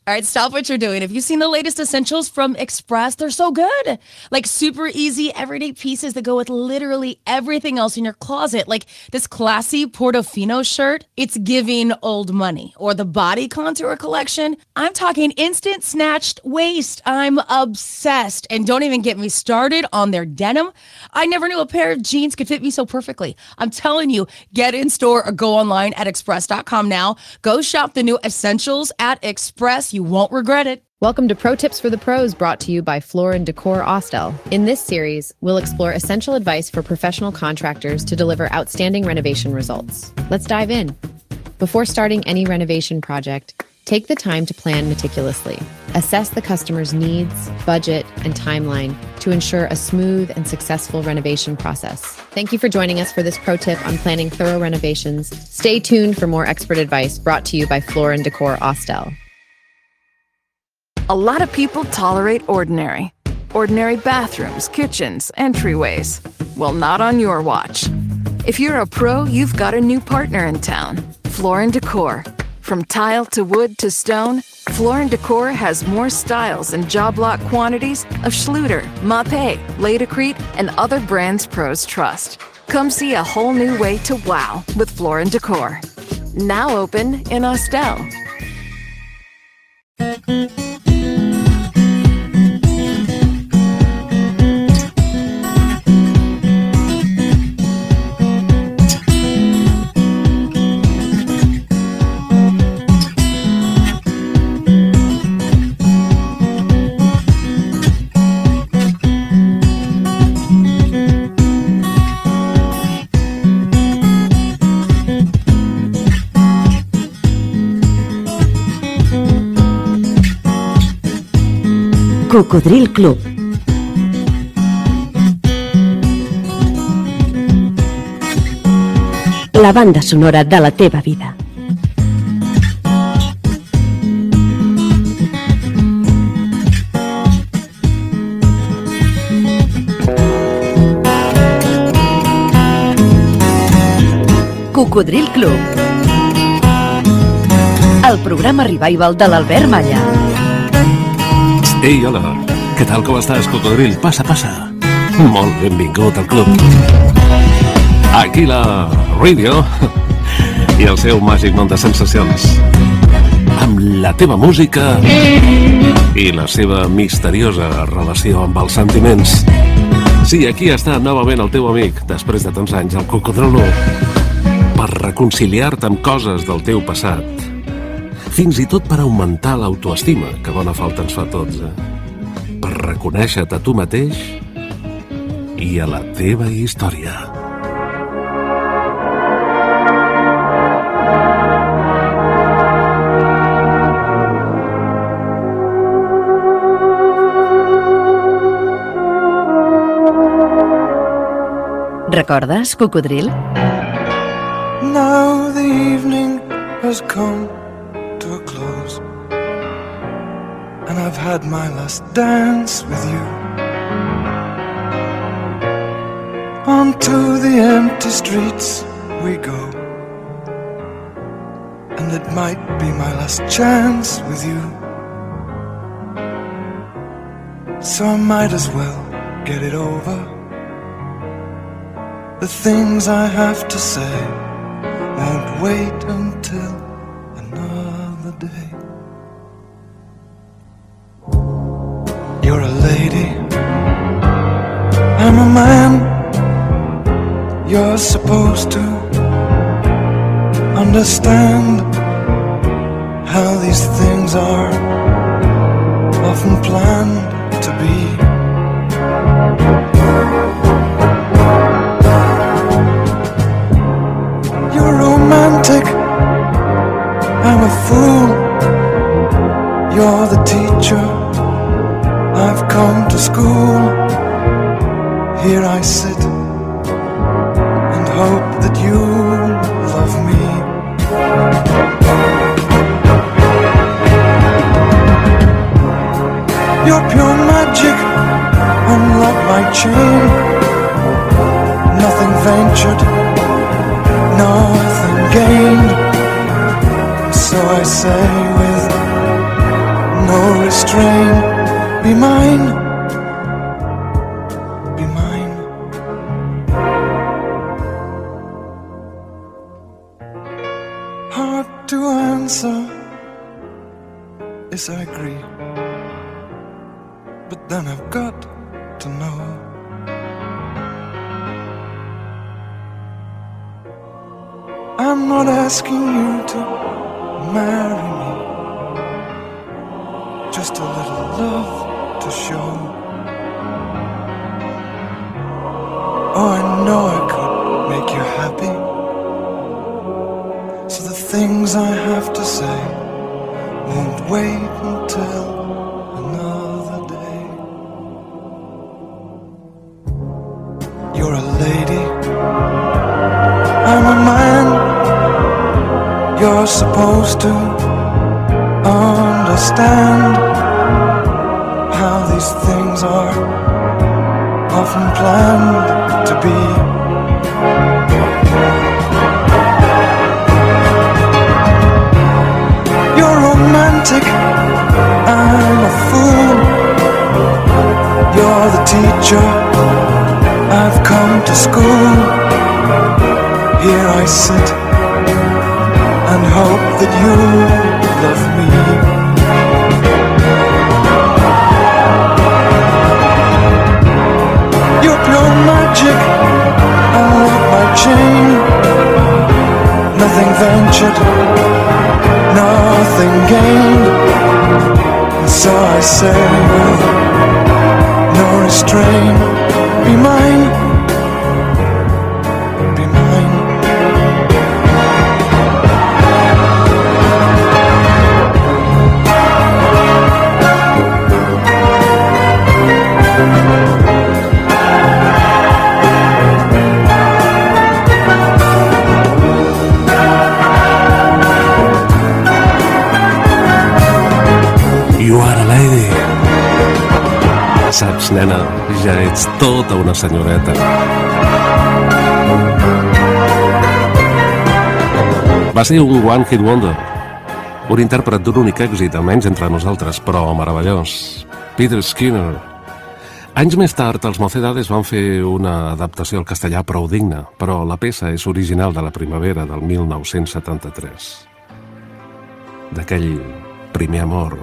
All right, stop what you're doing. Have you seen the latest essentials from Express? They're so good. Like super easy, everyday pieces that go with literally everything else in your closet. Like this classy Portofino shirt, it's giving old money. Or the body contour collection, I'm talking instant snatched waist. I'm obsessed. And don't even get me started on their denim. I never knew a pair of jeans could fit me so perfectly. I'm telling you, get in store or go online at express.com now. Go shop the new essentials at Express. You won't regret it. Welcome to Pro Tips for the Pros, brought to you by Floor & Decor Austell. In this series, we'll explore essential advice for professional contractors to deliver outstanding renovation results. Let's dive in. Before starting any renovation project, take the time to plan meticulously. Assess the customer's needs, budget, and timeline to ensure a smooth and successful renovation process. Thank you for joining us for this pro tip on planning thorough renovations. Stay tuned for more expert advice brought to you by Floor & Decor Austell. A lot of people tolerate ordinary. Ordinary bathrooms, kitchens, entryways. Well, not on your watch. If you're a pro, you've got a new partner in town. Floor & Decor. From tile to wood to stone, Floor & Decor has more styles and job lot quantities of Schluter, Mapei, Laticrete, and other brands pros trust. Come see a whole new way to wow with Floor & Decor. Now open in Austell. Cocodril Club. La banda sonora de la teva vida. Cocodril Club. El programa revival de l'Albert Malla. Ei, hola, què tal, com estàs, cocodril? Passa, passa. Molt benvingut al club. Aquí la ràdio i el seu màgic món de sensacions. Amb la teva música i la seva misteriosa relació amb els sentiments. Sí, aquí està novament el teu amic, després de tants anys, el Cocodrilo, per reconciliar-te amb coses del teu passat. Fins i tot per augmentar l'autoestima, que bona falta ens fa a tots, per reconèixer-te a tu mateix i a la teva història. Recordes, Cocodril? Now the evening has come to a close, and I've had my last dance with you. Onto the empty streets we go, and it might be my last chance with you. So I might as well get it over. The things I have to say won't wait until another day. You're a lady, I'm a man. You're supposed to understand how these things are often planned to be. You're romantic, I'm a fool. You're the teacher, I've come to school. Here I sit and hope that you'll love me. You're pure magic, unlock my chain. Nothing ventured, nothing gained. So I say with restrain. Be mine, be mine. Hard to answer, yes, I agree. But then I've got to know. I'm not asking you to marry me, just a little love to show. Oh, I know I could make you happy, so the things I have to say won't wait until another day. You're a lady, I'm a man. You're supposed to understand how these things are often planned to be. You're romantic, I'm a fool. You're the teacher, I've come to school. Here I sit and hope that you love me. You're pure magic, unlike my chain. Nothing ventured, nothing gained. And so I say with no restraint, be mine, be mine. You are a lady. Saps, nena, ja ets tota una senyoreta. Va ser un one hit wonder, un intèrpret d'un únic èxit, almenys entre nosaltres, però meravellós. Peter Skinner. Anys més tard, els Mocedades van fer una adaptació al castellà prou digna, però la peça és original de la primavera del 1973. D'aquell primer amor,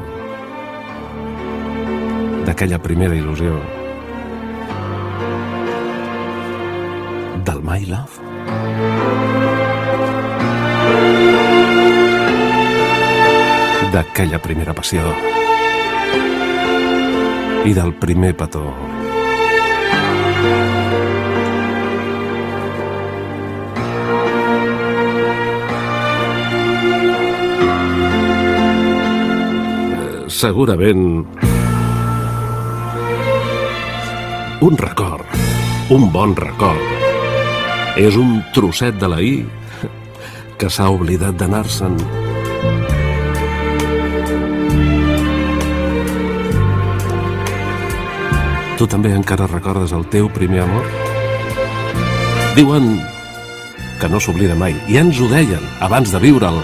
d'aquella primera il·lusió, del My Love. D'aquella primera passió i del primer petó. Segurament un record, un bon record, és un trosset de l'ahir que s'ha oblidat d'anar-se'n. Tu també encara recordes el teu primer amor? Diuen que no s'oblida mai, i ens ho deien abans de viure'l,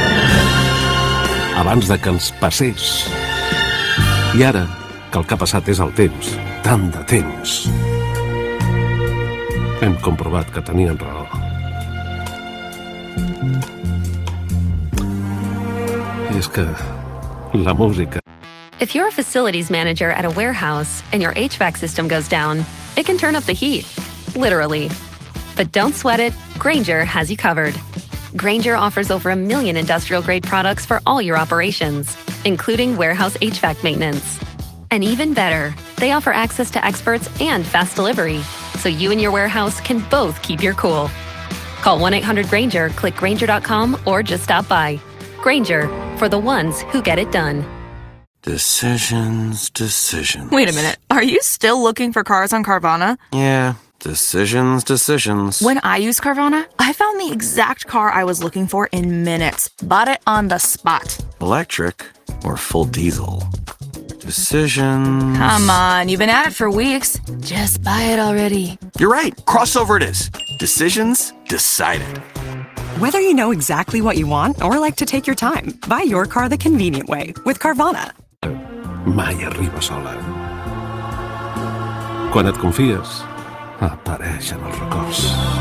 abans de que ens passés. I ara, que el que ha passat és el temps, tant de temps, hem comprovat que tenien raó. És que la música... If you're a facilities manager at a warehouse and your HVAC system goes down, it can turn up the heat, literally. But don't sweat it, Grainger has you covered. Grainger offers over 1 million industrial-grade products for all your operations, including warehouse HVAC maintenance. And even better, they offer access to experts and fast delivery, so you and your warehouse can both keep your cool. Call 1-800-GRAINGER, click Grainger.com, or just stop by. Grainger, for the ones who get it done. Decisions. Wait a minute. Are you still looking for cars on Carvana? Yeah, decisions. When I used Carvana, I found the exact car I was looking for in minutes. Bought it on the spot. Electric or full diesel? Decisions. Come on, you've been at it for weeks. Just buy it already. You're right. Crossover it is. Decisions decided. Whether you know exactly what you want or like to take your time, buy your car the convenient way with Carvana. mai arriba sola. Quan et confies, apareixen els records.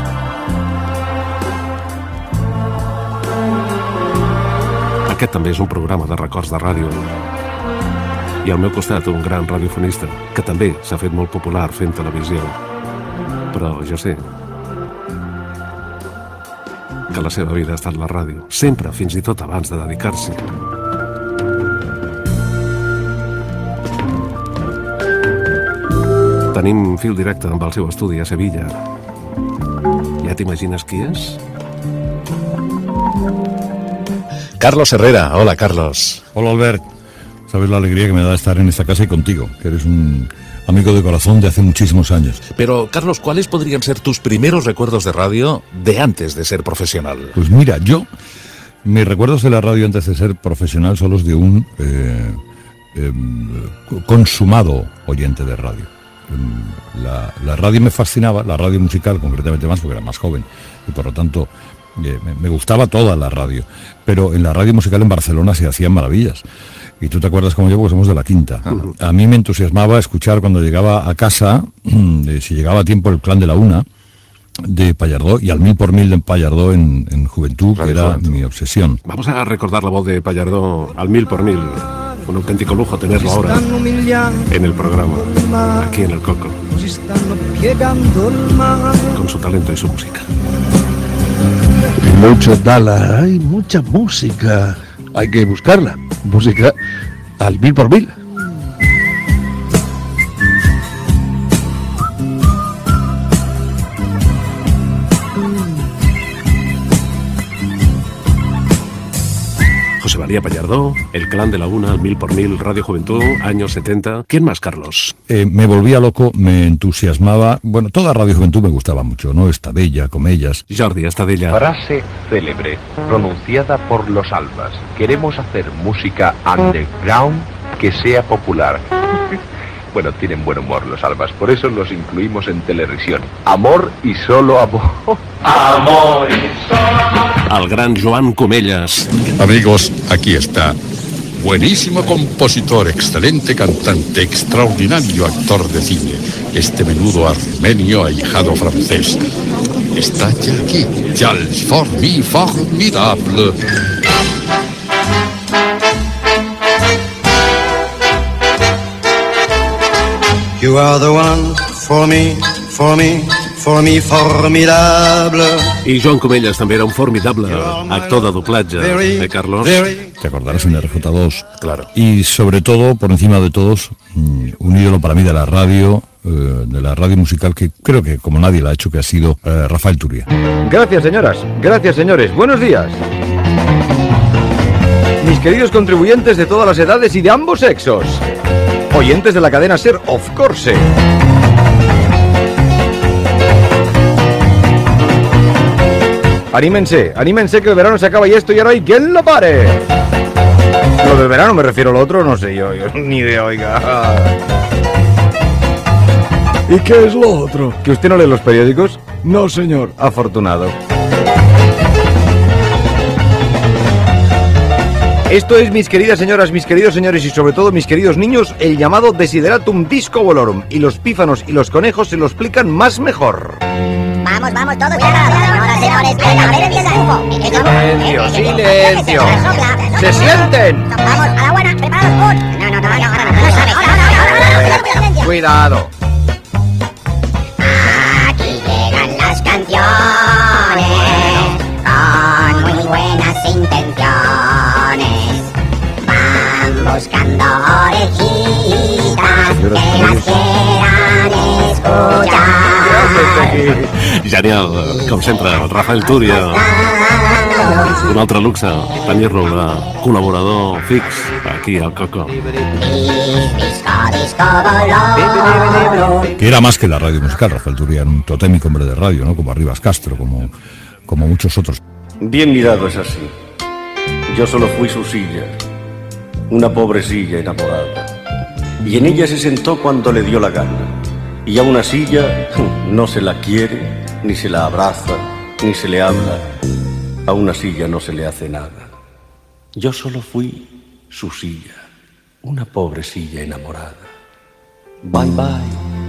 Aquest també és un programa de records de ràdio. I al meu costat un gran radiofonista, que també s'ha fet molt popular fent televisió. Però jo sé que la seva vida ha estat la ràdio, sempre, fins i tot abans de dedicar-s'hi. Tenim fil directe amb el seu estudi a Sevilla. Ja t'imagines qui és? Carlos Herrera. Hola, Carlos. Hola, Albert. Sabes la alegría que me da estar en esta casa y contigo, que eres un amigo de corazón de hace muchísimos años. Pero, Carlos, ¿cuáles podrían ser tus primeros recuerdos de radio de antes de ser profesional? Pues mira, mis recuerdos de la radio antes de ser profesional son los de un consumado oyente de radio. La radio me fascinaba, la radio musical concretamente más, porque era más joven y por lo tanto me gustaba toda la radio, pero en la radio musical en Barcelona se hacían maravillas. Y tú te acuerdas como yo, porque somos de la Quinta. A mí me entusiasmaba escuchar cuando llegaba a casa, si llegaba a tiempo, el Clan de la Una de Pallardó, y al 1000 por 1000 de Pallardó en Juventud, que era mi obsesión. Vamos a recordar la voz de Pallardó al 1000 por 1000. Un auténtico lujo tenerlo ahora en el programa, aquí en el Coco, con su talento y su música. Mucho Dala, hay mucha música, hay que buscarla, música al 1000 por 1000. José María Pallardó, el Clan de la Una, al 1000 por 1000, Radio Juventud, años 70. ¿Quién más, Carlos? Me volvía loco, me entusiasmaba. Bueno, toda Radio Juventud me gustaba mucho, ¿no? Estadella, Comellas. Jordi Estadella. Frase célebre, pronunciada por los Albas. Queremos hacer música underground que sea popular. Bueno, tienen buen humor los Albas, por eso los incluimos en televisión. Amor y solo amor. Amor y solo amor. Al gran Joan Comellas. Amigos, aquí está. Buenísimo compositor, excelente cantante, extraordinario actor de cine. Este menudo armenio ahijado francés. Está ya aquí. Charles Formy, formidable. You are the one for me, for me, for me, formidable. I Joan Comellas també era un formidable actor de doblatge, Carlos? Te acordarás en RJ2. Claro. Y sobre todo, por encima de todos, un ídolo para mí de la radio musical, que creo que como nadie la ha hecho, que ha sido Rafael Turia. Gracias, señoras. Gracias, señores. Buenos días. Mis queridos contribuyentes de todas las edades y de ambos sexos. Oyentes de la cadena SER, of course. Anímense, anímense que el verano se acaba y esto, y ahora hay quien lo pare. Lo del verano me refiero, lo otro no sé yo ni idea, oiga. ¿Y qué es lo otro? ¿Que usted no lee los periódicos? No, señor. Afortunado. Esto es, mis queridas señoras, mis queridos señores y sobre todo mis queridos niños, el llamado Desideratum Disco Volorum. Y los pífanos y los conejos se lo explican más mejor. Vamos, vamos, todos. Señoras, señores, Silencio, silencio. ¡Se sienten! Vamos, a la buena, preparados. No. Cuidado. Aquí llegan las canciones con muy buenas intenciones. Van buscando orejitas que las quieran escuchar. Genial, com sempre, Rafael Turia. Un altre luxe, tenir-lo de col·laborador fix aquí al Coco. Que era más que la radio musical, Rafael Turia era un totémico hombre de radio, ¿no? Como Arribas Castro, como muchos otros. Bien mirado es así. Yo solo fui su silla, una pobre silla enamorada. Y en ella se sentó cuando le dio la gana. Y a una silla no se la quiere, ni se la abraza, ni se le habla. A una silla no se le hace nada. Yo solo fui su silla. una pobrecilla enamorada. Bye bye.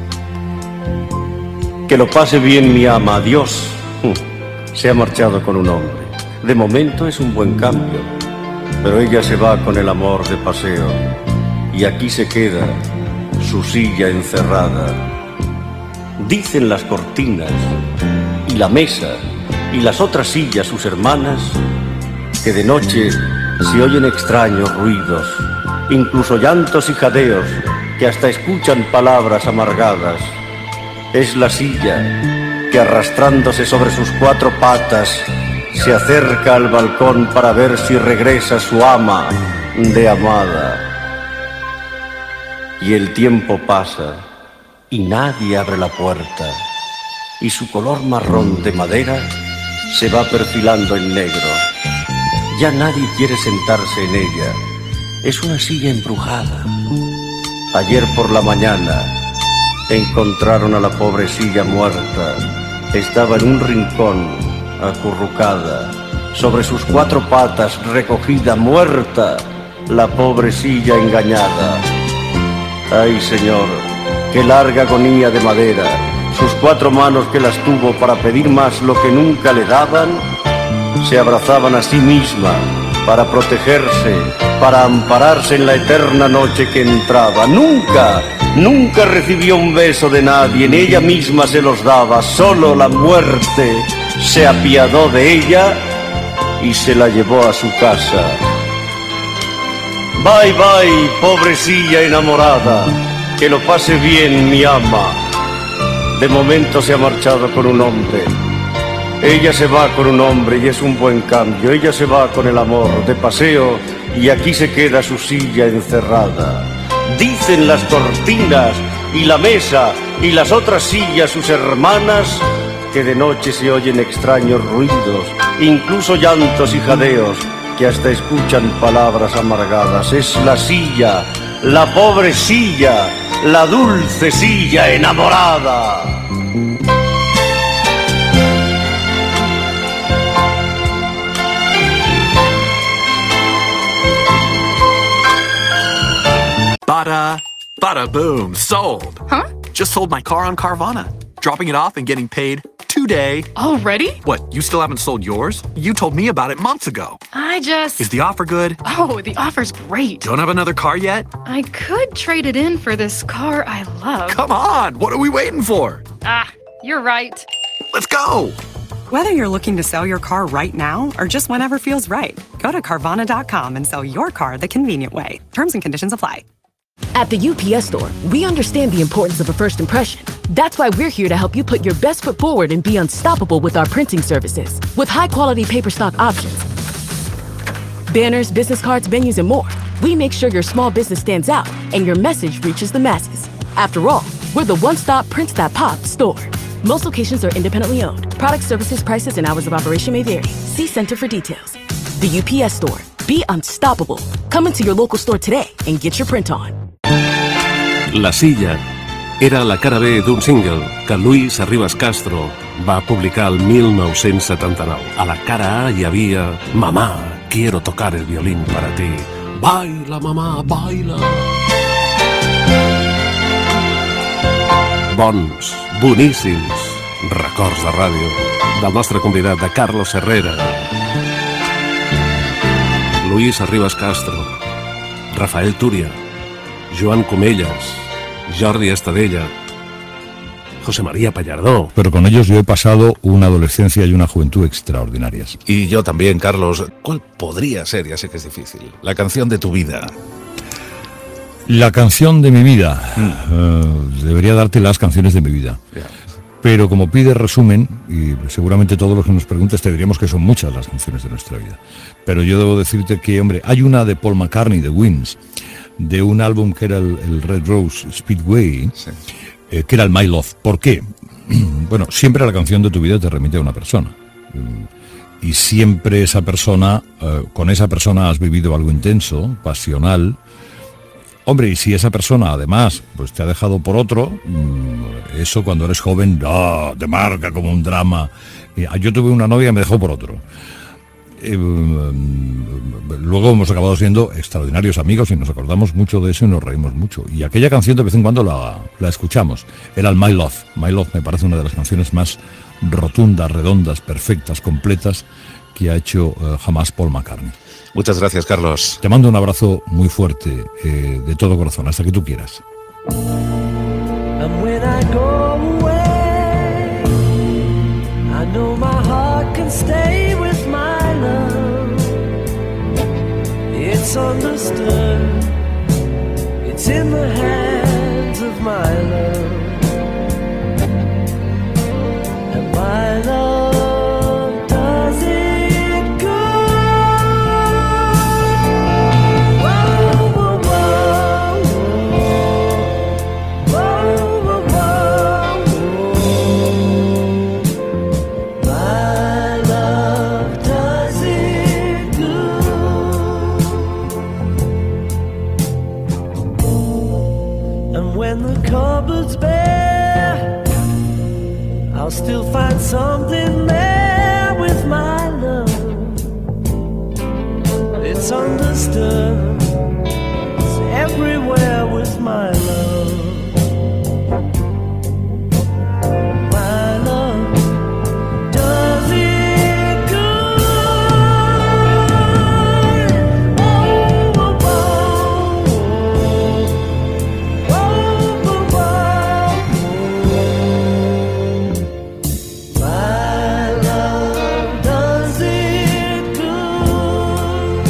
Que lo pase bien mi ama, adiós. Se ha marchado con un hombre. De momento es un buen cambio, pero ella se va con el amor de paseo y aquí se queda su silla encerrada. Dicen las cortinas y la mesa y las otras sillas sus hermanas que de noche se oyen extraños ruidos, incluso llantos y jadeos que hasta escuchan palabras amargadas. Es la silla que arrastrándose sobre sus 4 patas se acerca al balcón para ver si regresa su ama de amada. Y el tiempo pasa y nadie abre la puerta y su color marrón de madera se va perfilando en negro. Ya nadie quiere sentarse en ella. Es una silla embrujada. Ayer por la mañana encontraron a la pobre silla muerta. Estaba en un rincón, acurrucada, sobre sus 4 patas, recogida, muerta, la pobre silla engañada. Ay, Señor, qué larga agonía de madera, sus 4 manos que las tuvo para pedir más lo que nunca le daban, se abrazaban a sí misma para protegerse, para ampararse en la eterna noche que entraba. Nunca recibió un beso de nadie, ni ella misma se los daba, solo la muerte se apiadó de ella y se la llevó a su casa. Bye bye, pobrecilla enamorada, que lo pase bien mi ama. De momento se ha marchado con un hombre. Ella se va con un hombre y es un buen cambio. Ella se va con el amor de paseo y aquí se queda su silla encerrada. Dicen las cortinas y la mesa y las otras sillas sus hermanas que de noche se oyen extraños ruidos, incluso llantos y jadeos que hasta escuchan palabras amargadas. Es la silla, la pobre silla, la dulce silla enamorada. Bada boom, sold. Huh? Just sold my car on Carvana. Dropping it off and getting paid today. Already? What, you still haven't sold yours? You told me about it months ago. Is the offer good? Oh, the offer's great. Don't have another car yet? I could trade it in for this car I love. Come on, what are we waiting for? You're right. Let's go. Whether you're looking to sell your car right now or just whenever feels right, go to Carvana.com and sell your car the convenient way. Terms and conditions apply. At the UPS Store, we understand the importance of a first impression. That's why we're here to help you put your best foot forward and be unstoppable with our printing services. With high-quality paper stock options, banners, business cards, menus, and more, we make sure your small business stands out and your message reaches the masses. After all, we're the one-stop prints that pop store. Most locations are independently owned. Products, services, prices, and hours of operation may vary. See Center for details. The UPS Store. Be unstoppable. Come into your local store today and get your print on. La silla era la cara B d'un single que Luis Arribas Castro va publicar el 1979. A la cara A hi havia Mamá, quiero tocar el violín para ti. Baila, mamá, baila. Bons, boníssims records de ràdio del nostre convidat, de Carlos Herrera, Luis Arribas Castro, Rafael Túria, Joan Comellas, Jordi Estadella, José María Pallardó. Pero con ellos yo he pasado una adolescencia y una juventud extraordinarias. Y yo también, Carlos. ¿Cuál podría ser? Ya sé que es difícil. La canción de tu vida. La canción de mi vida. Debería darte las canciones de mi vida. Pero como pide resumen, y seguramente todos los que nos preguntes te diríamos que son muchas las canciones de nuestra vida. Pero yo debo decirte que, hombre, hay una de Paul McCartney, de Wings, de un álbum que era el Red Rose Speedway, que era el My Love. ¿Por qué? Bueno, siempre la canción de tu vida te remite a una persona. Y siempre esa persona, con esa persona has vivido algo intenso, pasional. Hombre, y si esa persona además pues te ha dejado por otro, eso cuando eres joven te marca como un drama. Yo tuve una novia y me dejó por otro. luego hemos acabado siendo extraordinarios amigos y nos acordamos mucho de eso y nos reímos mucho. Y aquella canción de vez en cuando la escuchamos. Era el My Love. My Love me parece una de las canciones más rotundas, redondas, perfectas, completas que ha hecho jamás Paul McCartney. Muchas gracias, Carlos. Te mando un abrazo muy fuerte, de todo corazón, hasta que tú quieras. And when I go away, I know my heart can stay with my love. It's understood, it's in the hands of my love. And my love does it good. Whoa, whoa, whoa, whoa, whoa, whoa, whoa. My love does it good. And when the cupboard's bare, I'll still find something there with my love. It's understood, it's everywhere with my love. My love does it good. Oh, oh, oh, oh, oh, oh, oh. My love does it good.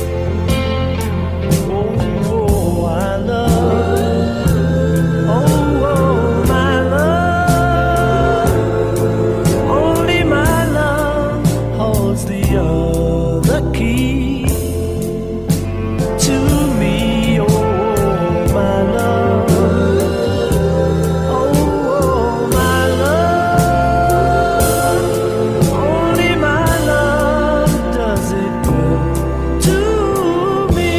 Oh, I love. Oh, my love. Only my love holds the other key to me. Oh, my love. Oh, my love. Only my love does it good to me.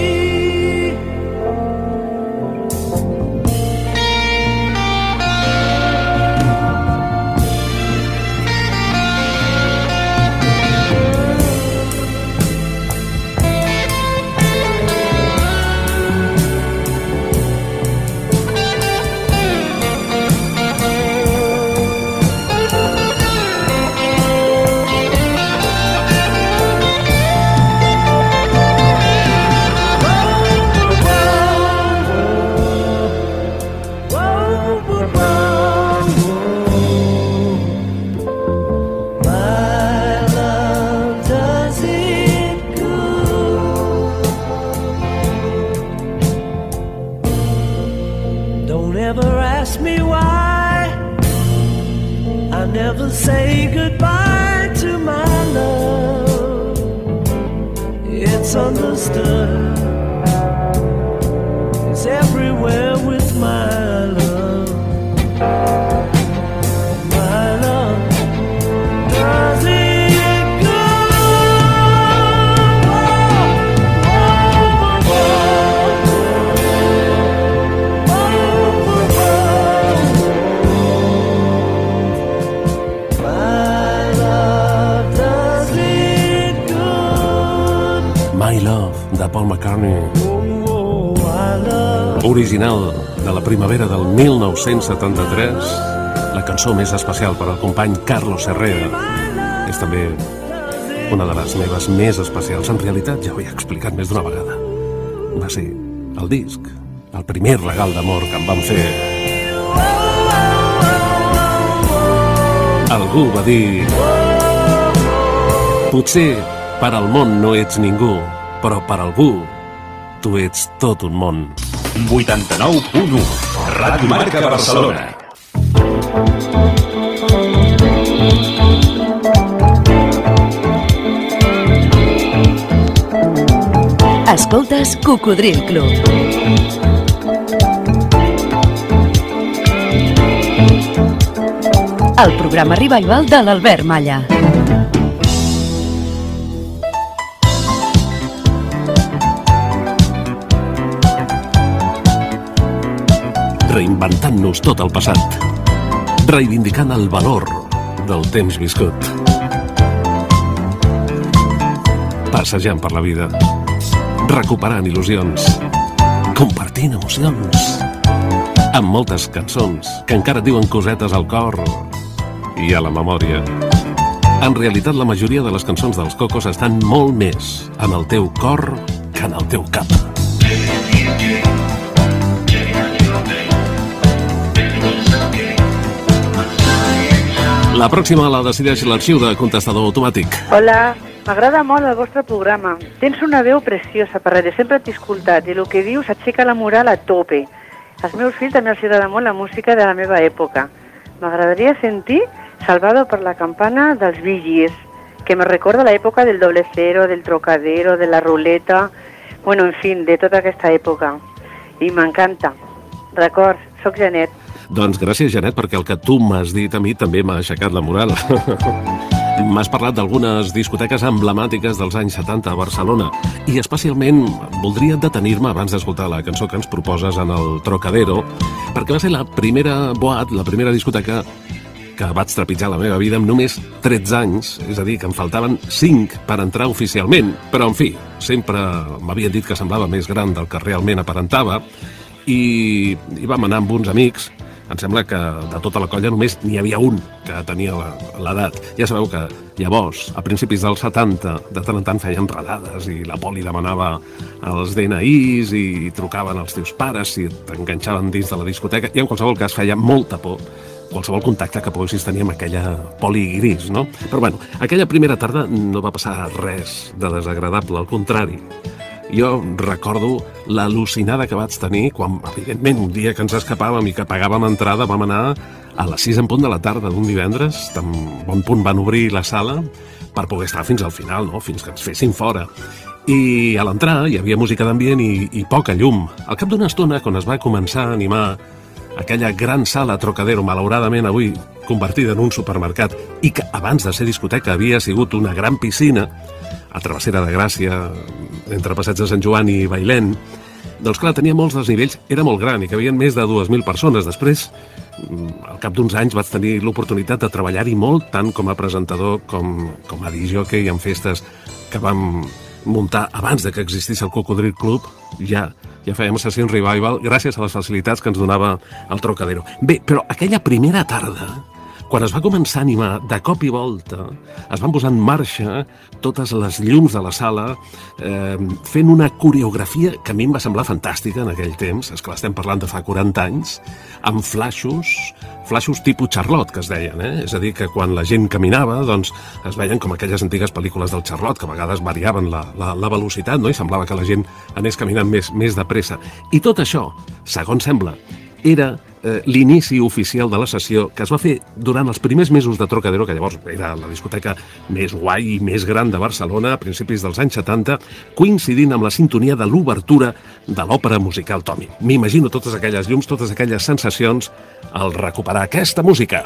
Whoa, whoa, whoa, whoa. My love does it good. Don't ever ask me why I never say goodbye to my love. It's understood, it's everywhere with my love. My love does it good. Whoa, whoa, whoa, whoa. My love does it good. My Love, de Paul McCartney. Oh, I love. Original de la primavera del 1973, la cançó més especial per al company Carlos Herrera. És també una de les meves més especials. En realitat, ja ho he explicat més d'una vegada. Va ser el disc, el primer regal d'amor que em van fer. Algú va dir: potser per al món no ets ningú, però per algú tu ets tot un món. 89.1 Ràdio Marca Barcelona. Escoltes Cocodril Club. El programa revival de l'Albert Malla. Reinventant-nos tot el passat, reivindicant el valor del temps viscut. passejant per la vida, recuperant il·lusions, compartint emocions, amb moltes cançons que encara et diuen cosetes al cor i a la memòria. En realitat, la majoria de les cançons dels Cocos estan molt més en el teu cor que en el teu cap. La pròxima la decideix l'arxiu de contestador automàtic. Hola, m'agrada molt el vostre programa. Tens una veu preciosa, Parrella, sempre t'he escoltat, i el que dius aixeca la moral a tope. Als meus fills també els agrada molt la música de la meva època. M'agradaria sentir Salvado per la campana dels Bee Gees, que me recorda l'època del doble cero, del trocadero, de la ruleta, bueno, en fin, de tota aquesta època. I m'encanta. D'acord, soc Janet. Doncs gràcies, Janet, perquè el que tu m'has dit a mi també m'ha aixecat la moral. M'has parlat d'algunes discoteques emblemàtiques dels anys 70 a Barcelona i especialment voldria detenir-me abans d'escoltar la cançó que ens proposes en el Trocadero, perquè va ser la primera boat, la primera discoteca que vaig trepitjar la meva vida amb només 13 anys, és a dir, que em faltaven 5 per entrar oficialment, però en fi, sempre m'havien dit que semblava més gran del que realment aparentava i vam anar amb uns amics. Em sembla que de tota la colla només n'hi havia un que tenia l'edat. Ja sabeu que llavors, a principis dels 70, de tant en tant feien redades i la poli demanava els DNIs i trucaven als teus pares si t'enganxaven dins de la discoteca i en qualsevol cas feia molta por qualsevol contacte que poguessis tenir amb aquella poli gris, no? Però bueno, aquella primera tarda no va passar res de desagradable, al contrari. Jo recordo l'al·lucinada que vaig tenir quan, evidentment, un dia que ens escapàvem i que pagàvem entrada, vam anar a les 6 en punt de la tarda d'un divendres, tan bon punt van obrir la sala per poder estar fins al final, no? Fins que ens fessin fora. I a l'entrar hi havia música d'ambient i poca llum. Al cap d'una estona, quan es va començar a animar aquella gran sala Trocadero, malauradament avui convertida en un supermercat i que abans de ser discoteca havia sigut una gran piscina a Travessera de Gràcia, entre Passeig de Sant Joan i Bailèn, doncs clar, tenia molts desnivells, era molt gran i que havien més de 2.000 persones. Després, al cap d'uns anys, vaig tenir l'oportunitat de treballar-hi molt, tant com a presentador com a discjòquei en festes que vam muntar abans de que existís el Cocodril Club. Ja fèiem sessions revival gràcies a les facilitats que ens donava el Trocadero. Bé, però aquella primera tarda, quan es va començar a animar de cop i volta, es van posar en marxa totes les llums de la sala, fent una coreografia que a mi em va semblar fantàstica en aquell temps, és que l'estem parlant de fa 40 anys, amb flaixos tipus Charlotte, que es deien, És a dir, que quan la gent caminava, doncs es veien com aquelles antigues pel·lícules del Charlotte, que a vegades variaven la velocitat, no? I semblava que la gent anés caminant més de pressa. I tot això, segons sembla, era l'inici oficial de la sessió que es va fer durant els primers mesos de Trocadero, que llavors era la discoteca més guai i més gran de Barcelona a principis dels anys 70, coincidint amb la sintonia de l'obertura de l'òpera musical Tommy. M'imagino totes aquelles llums, totes aquelles sensacions al recuperar aquesta música.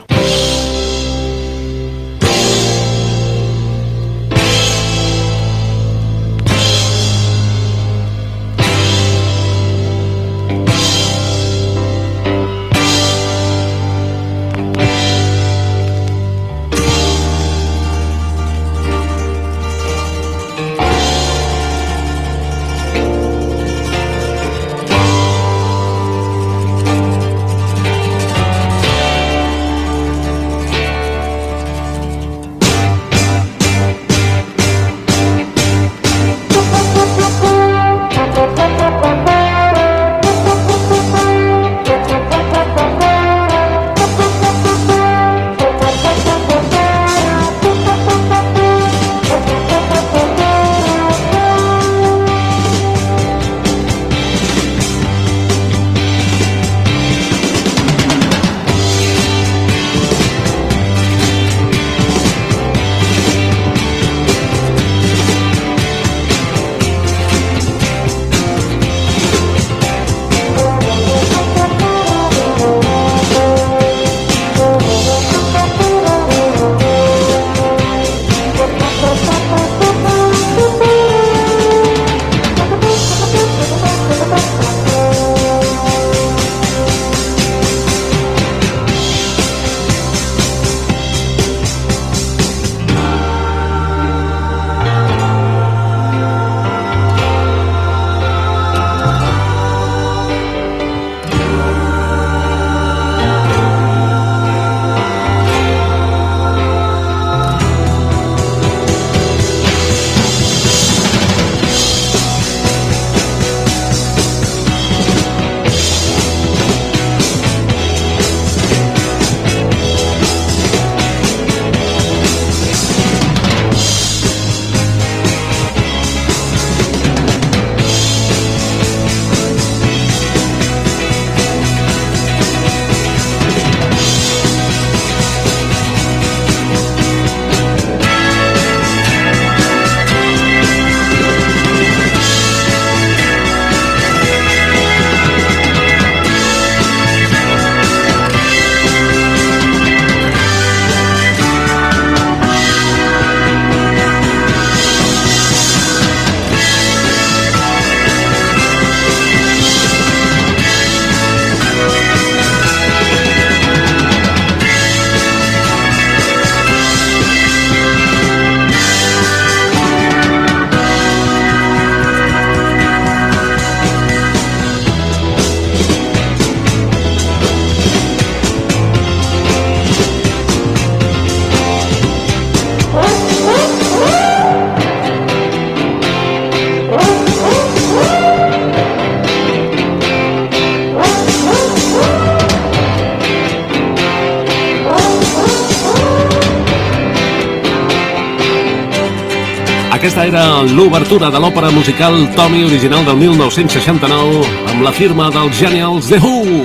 Aquesta era l'obertura de l'òpera musical Tommy, original del 1969, amb la firma dels Genials The Who.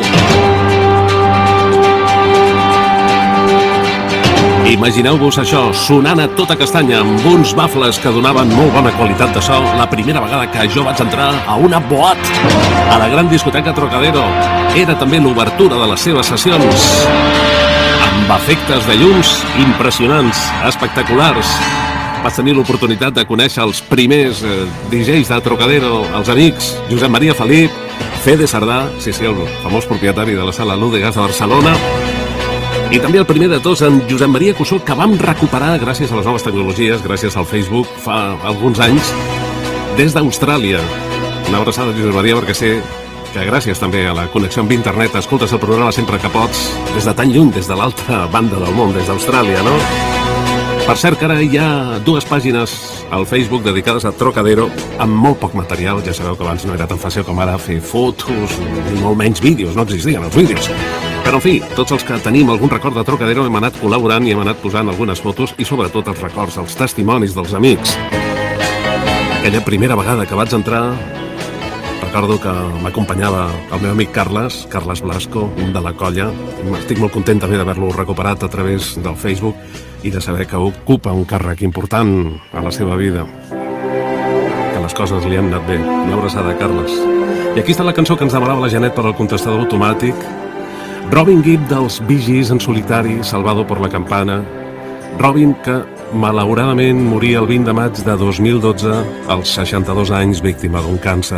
Imagineu-vos això, sonant a tota castanya, amb uns bafles que donaven molt bona qualitat de so, la primera vegada que jo vaig entrar a una boat a la gran discoteca Trocadero. Era també l'obertura de les seves sessions, amb efectes de llums impressionants, espectaculars. Vaig tenir l'oportunitat de conèixer els primers DJs de Trocadero, els amics Josep Maria Felip, Fede Sardà, sí, el famós propietari de la sala Ludegas de Barcelona, i també el primer de tots, en Josep Maria Cussó, que vam recuperar gràcies a les noves tecnologies, gràcies al Facebook, fa alguns anys, des d'Austràlia. Una abraçada, Josep Maria, perquè sé que gràcies també a la connexió amb internet escoltes el programa sempre que pots, des de tan lluny, des de l'altra banda del món, des d'Austràlia, no? Per cert, que ara hi ha 2 pàgines al Facebook dedicades a Trocadero amb molt poc material. Ja sabeu que abans no era tan fàcil com ara fer fotos, ni molt menys vídeos, no existien els vídeos. Però, en fi, tots els que tenim algun record de Trocadero hem anat col·laborant i hem anat posant algunes fotos i sobretot els records, els testimonis dels amics. Aquella primera vegada que vaig entrar, recordo que m'acompanyava el meu amic Carles Blasco, un de la colla. Estic molt content també d'haver-lo recuperat a través del Facebook i de saber que ocupa un càrrec important a la seva vida. Que les coses li han anat bé. Una abraçada, Carles. I aquí està la cançó que ens demanava la Janet per al contestador automàtic. Robin Gibb dels Bee Gees en solitari, Salvado por la campana. Robin, que malauradament moria el 20 de maig de 2012 als 62 anys, víctima d'un càncer.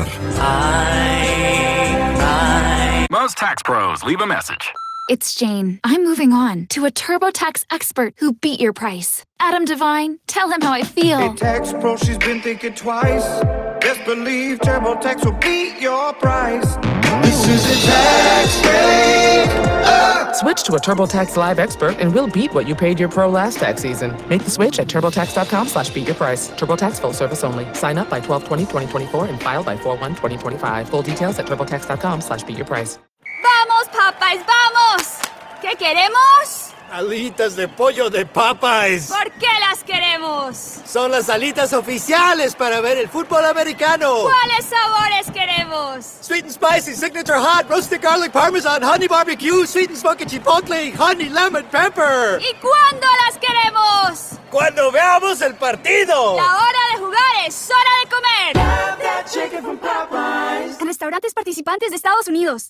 Most tax pros leave a message. It's Jane. I'm moving on to a TurboTax expert who beat your price. Adam Devine, tell him how I feel. Hey, tax pro, she's been thinking twice. Best believe TurboTax will beat your price. This is a tax break. Switch to a TurboTax Live expert and we'll beat what you paid your pro last tax season. Make the switch at TurboTax.com/beatyourprice. TurboTax full service only. Sign up by 12/20/2024 and file by 4/1/2025. Full details at TurboTax.com/beatyourprice. ¡Vamos, Popeyes, vamos! ¿Qué queremos? Alitas de pollo de Popeyes. ¿Por qué las queremos? Son las alitas oficiales para ver el fútbol americano. ¿Cuáles sabores queremos? Sweet and spicy, signature hot, roasted garlic parmesan, honey barbecue, sweet and smoky chipotle, honey lemon pepper. ¿Y cuándo las queremos? ¡Cuando veamos el partido! La hora de jugar es hora de comer. Have that chicken from Popeyes. En restaurantes participantes de Estados Unidos.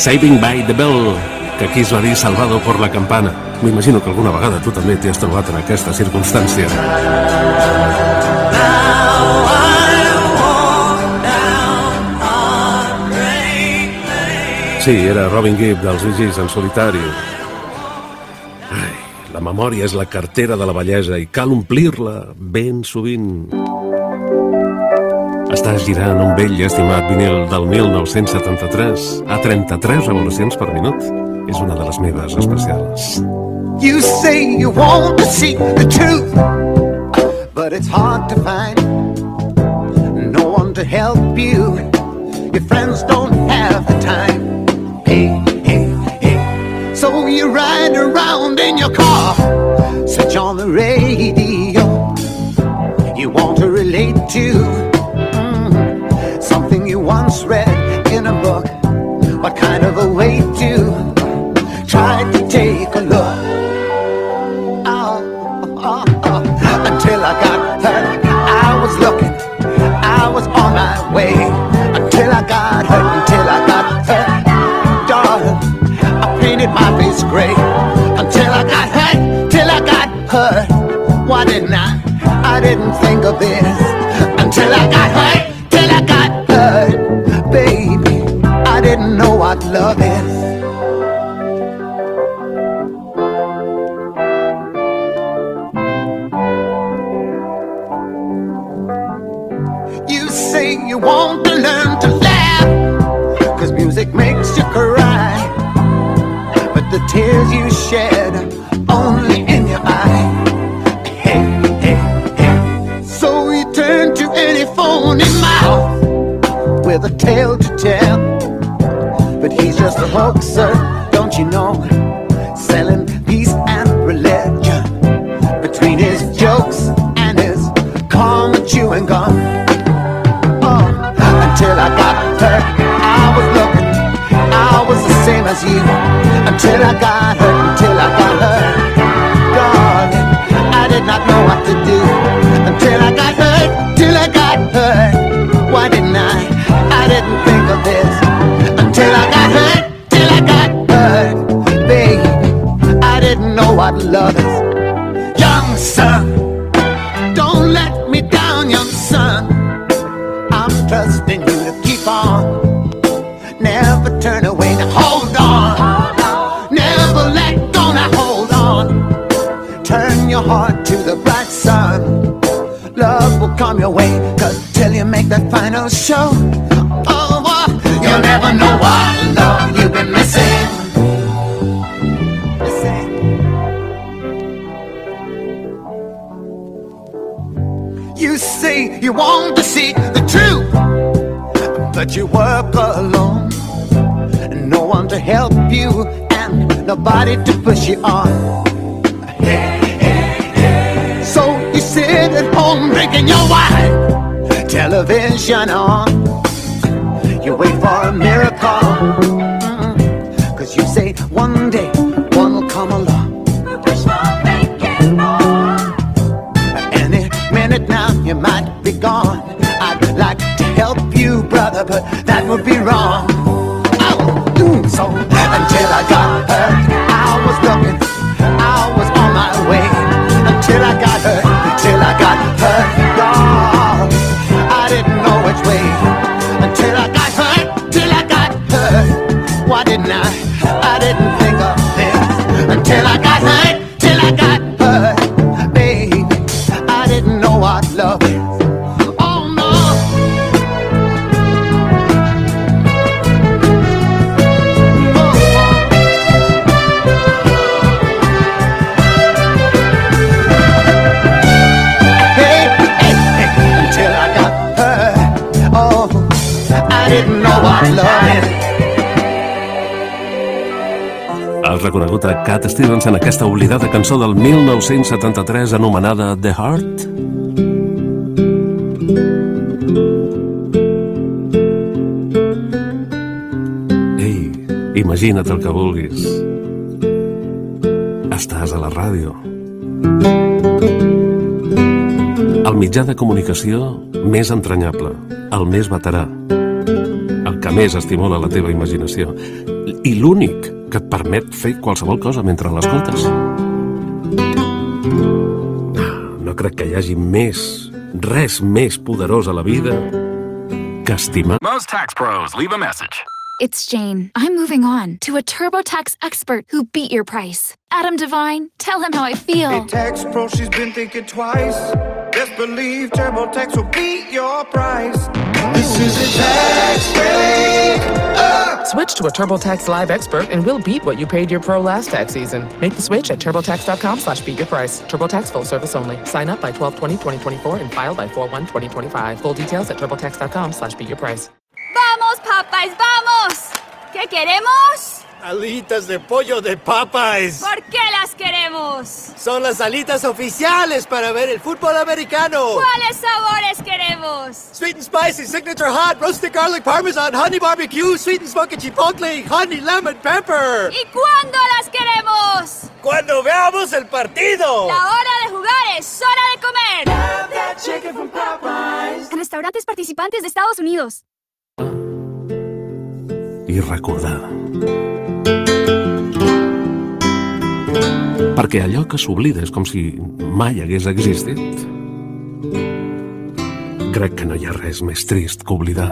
Saving by the Bell, que aquí es va dir Salvado por la Campana. M'imagino que alguna vegada tu també t'hi has trobat en aquesta circumstància. Sí, era Robin Gibb dels Bee Gees en solitari. Ai, la memòria és la cartera de la bellesa i cal omplir-la ben sovint. Estàs girant un vell i estimat vinil del 1973 a 33 revolucions per minut. És una de les meves especials. You say you want to see the truth, but it's hard to find. No one to help you. Your friends don't have the time. Hey, hey, hey. So you ride around in your car, switch on the radio. You want to relate to something you once read in a book. What kind of a way to try to take a look? Until I got hurt, I was looking, I was on my way. Until I got hurt, until I got hurt, darling, I painted my face gray. Until I got hurt, till I got hurt. Why didn't I didn't think of this. Until I got hurt, till I got hurt, baby, I didn't know what love is. You say you want to learn to laugh, 'cause music makes you cry, but the tears you shed only in your eye. Hey, hey, hey. So you turn to any phony mouth with a tale to tell, but he's just a hoaxer, don't you know, selling peace and religion between his jokes and his karma chewing gum. Until I got hurt, I was looking, I was the same as you. Until I got hurt, until I got hurt, darling, I did not know what to do. Until I got hurt, till I got hurt. Why didn't I didn't think of this. Until I got hurt, till I got hurt, baby, I didn't know what love is. Young son, don't let me down, young son. I'm trusting you to keep on, never turn away, now hold on, never let go, now hold on. Turn your heart to the bright sun, love will come your way, 'cause till you make that final show, you'll never know what love you've been missing. You say you want to see the truth, but you work alone, no one to help you and nobody to push you on. Hey, hey, hey. So you sit at home drinking your wine, television on, you wait for a miracle, 'cause you say one day one will come along. Now you might be gone. I'd like to help you, brother, but that would be wrong. So until I got hurt, I was looking, I was on my way. Until I got hurt, until I got hurt, God, I didn't know which way. Until I got hurt, till I got hurt. Why didn't I didn't think of this. Until I got hurt, till I got hurt, baby, I didn't know what love is. Oh no. Hey, hey, hey, until I got hurt. Oh, I didn't know what love is. Has reconegut a Cat Stevens en aquesta oblidada cançó del 1973 anomenada The Heart? Ei, imagina't el que vulguis. Estàs a la ràdio. El mitjà de comunicació més entranyable, el més veterà, el que més estimula la teva imaginació. I l'únic que et permet fer qualsevol cosa mentre l'escoltes. No crec que hi hagi res més poderós a la vida que estimar. Most tax pros leave a message. It's Jane. I'm moving on to a TurboTax expert who beat your price. Adam Devine, tell him how I feel. Hey, tax pro, she's been thinking twice. Best believe TurboTax will beat your price. This is a tax break. Switch to a TurboTax Live expert and we'll beat what you paid your pro last tax season. Make the switch at TurboTax.com/beatyourprice. TurboTax full service only. Sign up by 12/20/2024 and file by 4/1/2025. Full details at TurboTax.com/beatyourprice. ¡Vamos, Popeyes, vamos! ¿Qué queremos? Alitas de pollo de Popeyes. ¿Por qué las queremos? Son las alitas oficiales para ver el fútbol americano. ¿Cuáles sabores queremos? Sweet and spicy, signature hot, roasted garlic parmesan, honey barbecue, sweet and smoky chipotle, honey lemon pepper. ¿Y cuándo las queremos? ¡Cuando veamos el partido! La hora de jugar es hora de comer. Have that chicken from Popeyes. En restaurantes participantes de Estados Unidos. I recordar. Perquè allò que s'oblida és com si mai hagués existit. Crec que no hi ha res més trist que oblidar.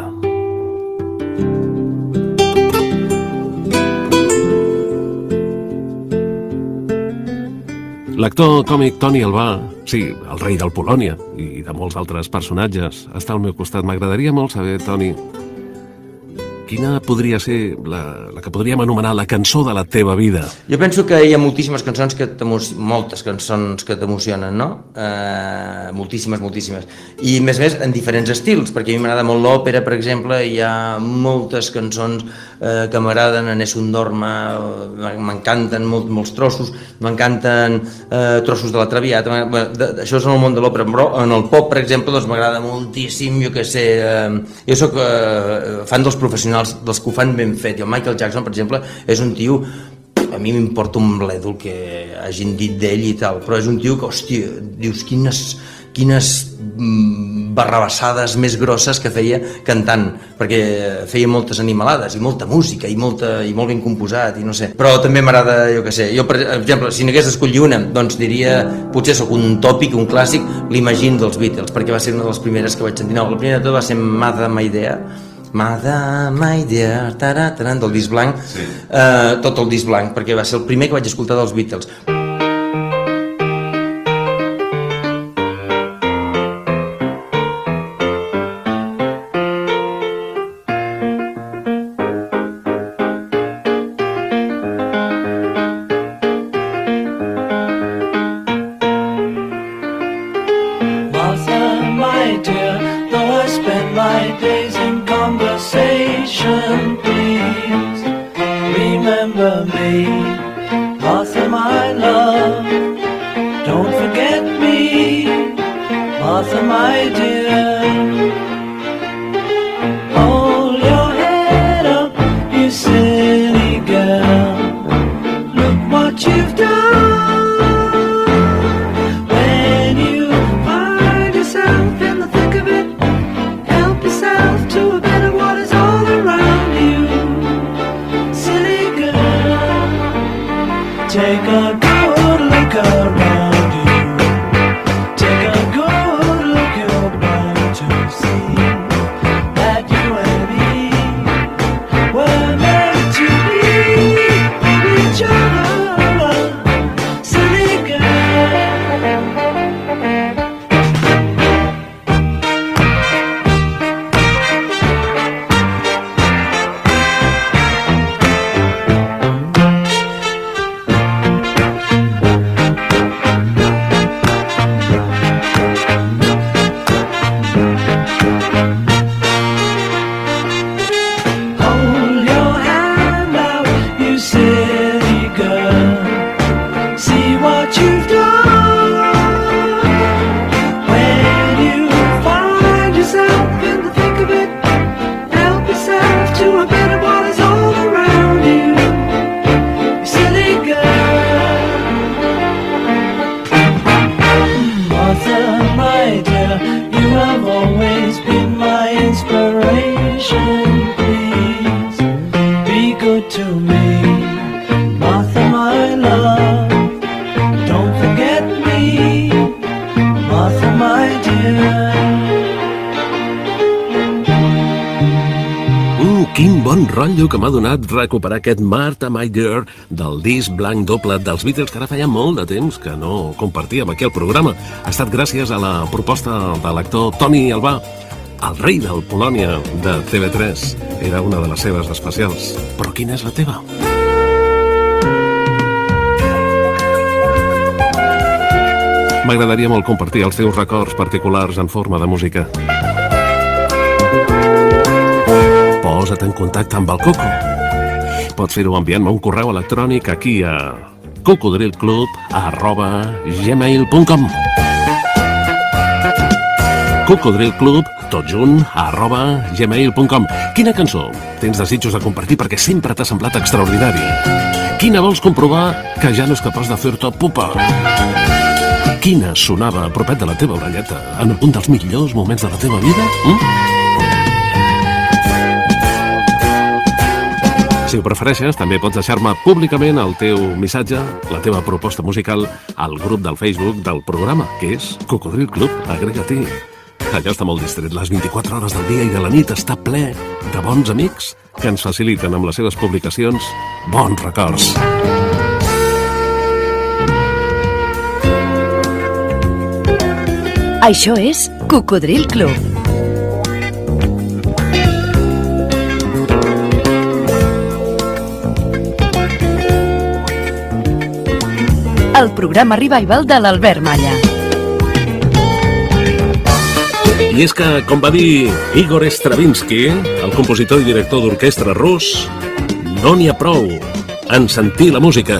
L'actor còmic Toni Albà, sí, el rei del Polònia i de molts altres personatges, està al meu costat. M'agradaria molt saber, Toni, quina podria ser la que podríem anomenar la cançó de la teva vida? Jo penso que hi ha moltíssimes cançons moltes cançons que t'emocionen, no? Moltíssimes. I més en diferents estils, perquè a mi m'agrada molt l'òpera, per exemple, hi ha moltes cançons que m'agraden, Anés un dorma, m'encanten molts trossos, m'encanten trossos de la Traviata, això és en el món de l'òpera, però en el pop, per exemple, doncs m'agrada moltíssim, jo què sé, jo soc fan dels professionals, dels que ho fan ben fet, i el Michael Jackson, per exemple, és un tio, a mi m'importa un bledo el que hagin dit d'ell i tal, però és un tio que, hòstia, dius, quines barrabassades més grosses que feia cantant, perquè feia moltes animalades i molta música i molt ben composat i no sé, però també m'agrada, jo què sé, jo per exemple, si n'hagués d'escollir una, doncs diria, potser sóc un tòpic, un clàssic, l'Imagine dels Beatles, perquè va ser una de les primeres que vaig sentir. No, la primera de tot va ser Mother My Dear, taran, del disc blanc, tot el disc blanc, perquè va ser el primer que vaig escoltar dels Beatles. To me. Quin bon rotllo que m'ha donat recuperar aquest Martha My Dear del disc blanc doble dels Beatles, que ara feia molt de temps que no compartíem aquí al programa. Ha estat gràcies a la proposta de l'actor Toni Albà, el rei del Polònia de TV3. Era una de les seves especials. Però quina és la teva? M'agradaria molt compartir els teus records particulars en forma de música. Posa't en contacte amb el Coco. Pots fer-ho enviant-me un correu electrònic aquí a cocodrilclub@gmail.com cocodrilclub, tot junt, @gmail.com. Quina cançó tens desitjos de compartir perquè sempre t'ha semblat extraordinari? Quina vols comprovar que ja no és capaç de fer-te pupa? Quina sonava a propet de la teva orelleta en un dels millors moments de la teva vida? Si ho prefereixes, també pots deixar-me públicament el teu missatge, la teva proposta musical, al grup del Facebook del programa, que és Cocodril Club, agrega-t'hi. Allò està molt distret, les 24 hores del dia i de la nit està ple de bons amics que ens faciliten amb les seves publicacions bons records. Això és Cocodril Club. El programa revival de l'Albert Malla. I és que, com va dir Igor Stravinsky, el compositor i director d'orquestra rus, no n'hi ha prou en sentir la música.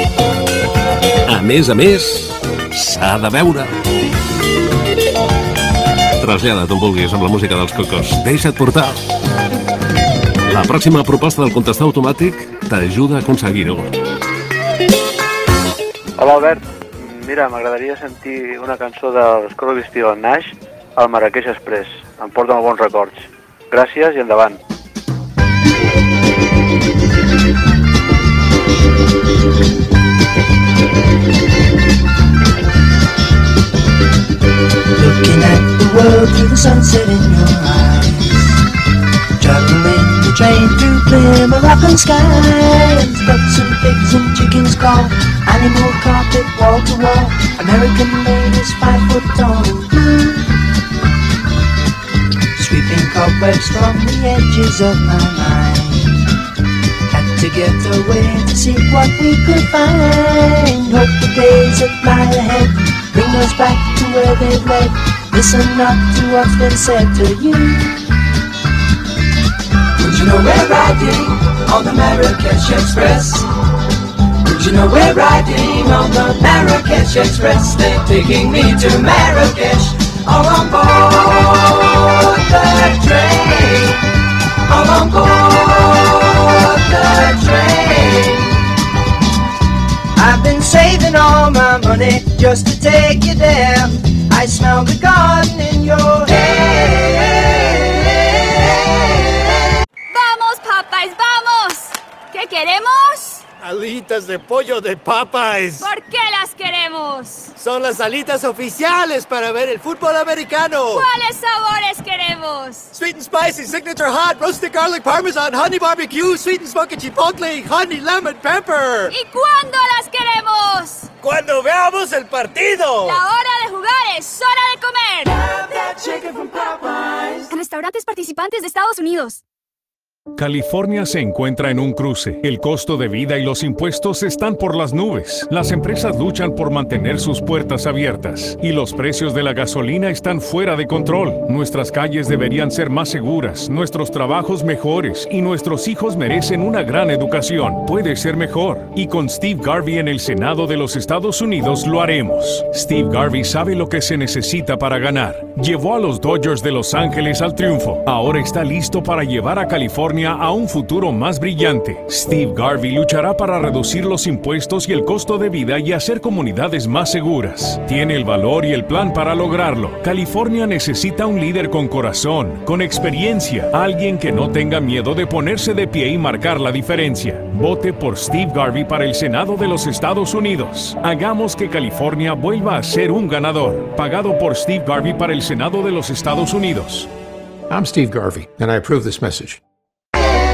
A més, s'ha de veure. Trasllada't on vulguis amb la música dels Cocos. Deixa't portar. La pròxima proposta del contestar automàtic t'ajuda a aconseguir-ho. Hola, Albert. Mira, m'agradaria sentir una cançó dels Crosby, Stills & Nash, al Marrakech Express. Em porta molt bons records. Gràcies i endavant. Looking at the world through the sunset in your eyes, traveling the train through clear Moroccan skies, ducks and pigs and chickens call, animal carpet wall to wall, American ladies 5 foot tall and blue, sweeping cobwebs from the edges of my mind. Had to get away to see what we could find. Hope the days that lie ahead bring us back to where they've led. Listen not to what's been said to you. Would you know we're riding on the Marrakech Express? Would you know we're riding on the Marrakech Express? They're taking me to Marrakech, all on board the train, all on board the train. I've been saving all my money just to take you there. I smell the garden in your hair. ¡Vamos, Popeyes, vamos! ¿Qué queremos? Alitas de pollo de Popeyes. ¿Por qué las queremos? Son las alitas oficiales para ver el fútbol americano. ¿Cuáles sabores queremos? Sweet and spicy, signature hot, roasted garlic parmesan, honey barbecue, sweet and smoky chipotle, honey lemon pepper. ¿Y cuándo las queremos? ¡Cuando veamos el partido! La hora de jugar es hora de comer. Have that chicken from Popeyes. En restaurantes participantes de Estados Unidos. California se encuentra en un cruce. El costo de vida y los impuestos están por las nubes. Las empresas luchan por mantener sus puertas abiertas y los precios de la gasolina están fuera de control. Nuestras calles deberían ser más seguras, nuestros trabajos mejores y nuestros hijos merecen una gran educación. Puede ser mejor y con Steve Garvey en el Senado de los Estados Unidos lo haremos. Steve Garvey sabe lo que se necesita para ganar. Llevó a los Dodgers de Los Ángeles al triunfo. Ahora está listo para llevar a California a un futuro más brillante. Steve Garvey luchará para reducir los impuestos y el costo de vida y hacer comunidades más seguras. Tiene el valor y el plan para lograrlo. California necesita un líder con corazón, con experiencia, alguien que no tenga miedo de ponerse de pie y marcar la diferencia. Vote por Steve Garvey para el Senado de los Estados Unidos. Hagamos que California vuelva a ser un ganador. Pagado por Steve Garvey para el Senado de los Estados Unidos. I'm Steve Garvey, and I approve this message.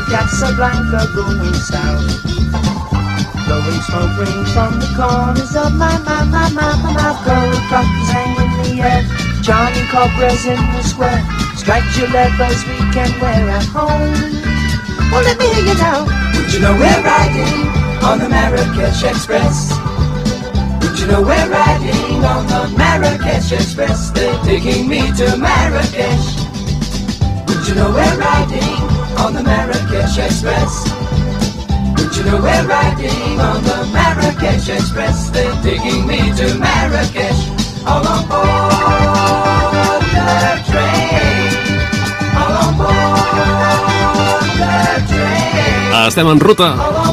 Casablanca going south. Blowing smoke rings from the corners of my mouth. Gold buttons hang in the air, charming cobras in the square. Striped leathers we can wear at home. Well, let me hear you now. Would you know we're riding on the Marrakesh Express? Would you know we're riding on the Marrakesh Express? They're taking me to Marrakesh. Would you know we're riding on the Marrakesh Express? Would you know we're riding on the Marrakesh Express? They're taking me to Marrakesh. All on board the train. All on board the train. Estem en ruta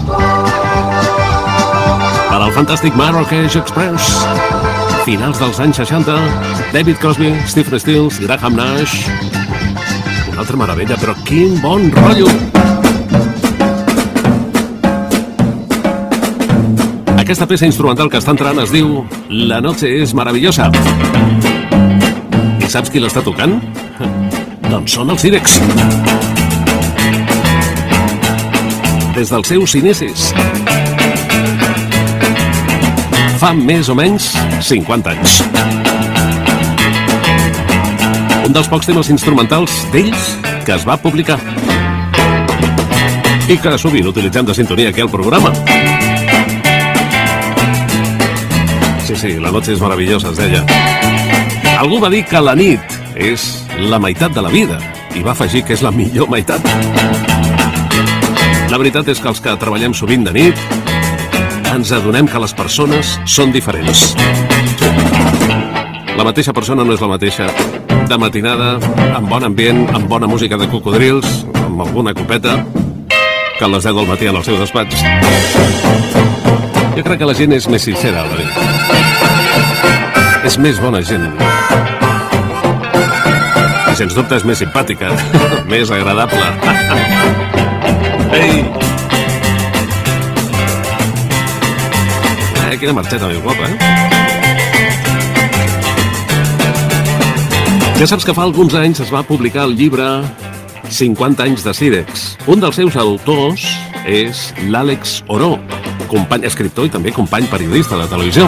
per al fantàstic Marrakesh Express. Finals dels anys 60, David Crosby, Stephen Stills, Graham Nash. Una altra meravella, però quin bon rotllo! Aquesta peça instrumental que està entrant es diu La noche es maravillosa. I saps qui l'està tocant? Doncs són els Sirex. Des dels seus inicis. Fa més o menys 50 anys. Un dels pocs temes instrumentals d'ells que es va publicar. I que sovint utilitzem de sintonia aquí al programa. Sí, la noche es maravillosa, es deia. Algú va dir que la nit és la meitat de la vida i va afegir que és la millor meitat. La veritat és que els que treballem sovint de nit ens adonem que les persones són diferents. La mateixa persona no és la mateixa de matinada, amb bon ambient, amb bona música de cocodrils, amb alguna copeta, que a les 10 del matí en el seu despatx. Jo crec que la gent és més sincera a la nit. És més bona gent. I sens dubte és més simpàtica, més agradable. Ei! Quina marxeta més guapa, Ja saps que fa alguns anys es va publicar el llibre 50 anys de Sirex. Un dels seus autors és l'Àlex Oró, company escriptor i també company periodista de televisió.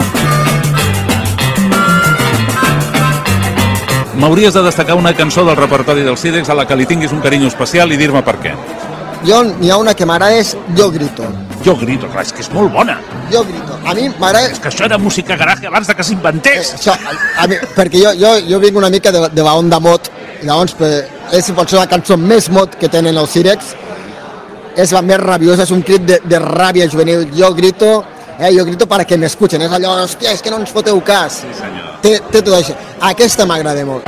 M'hauries de destacar una cançó del repertori dels Sirex a la que li tinguis un carinyo especial i dir-me per què. Jo, n'hi ha una que m'agrada, és Yo Grito. Yo Grito, clar, és que és molt bona. Yo Grito. A mi m'agrada... És que això era música garaje abans de que s'inventés. Perquè jo vinc una mica de la onda mod, llavors és potser la cançó més mod que tenen els Sirex. És la més rabiosa, és un crit de ràbia juvenil. Yo grito para que m'escuchen. És allò, hòstia, és que no ens foteu cas. Sí, senyor. Té tot això. Aquesta m'agrada molt.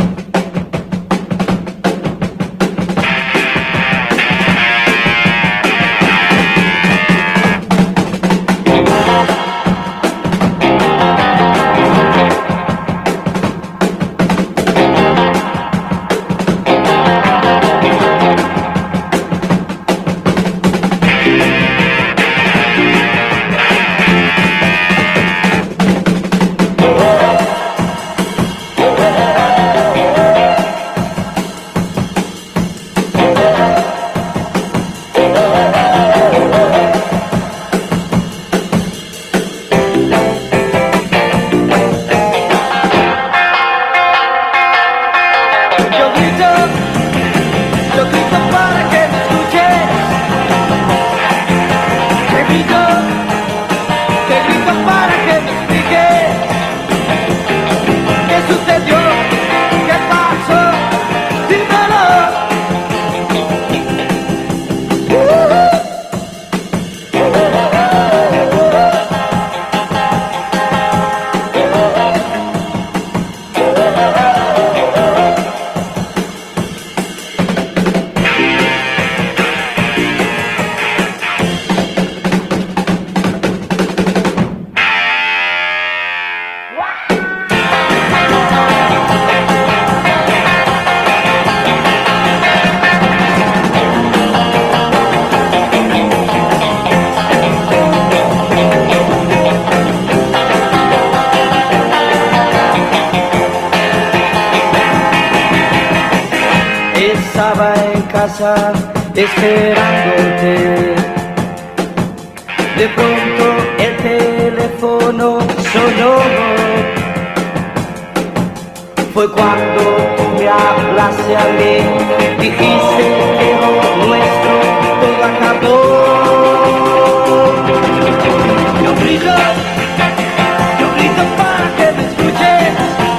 Estaba en casa esperándote. De pronto el teléfono sonó. Fue cuando tú me hablaste a mí, dijiste que lo nuestro todo acabó. Yo grito para que me escuches.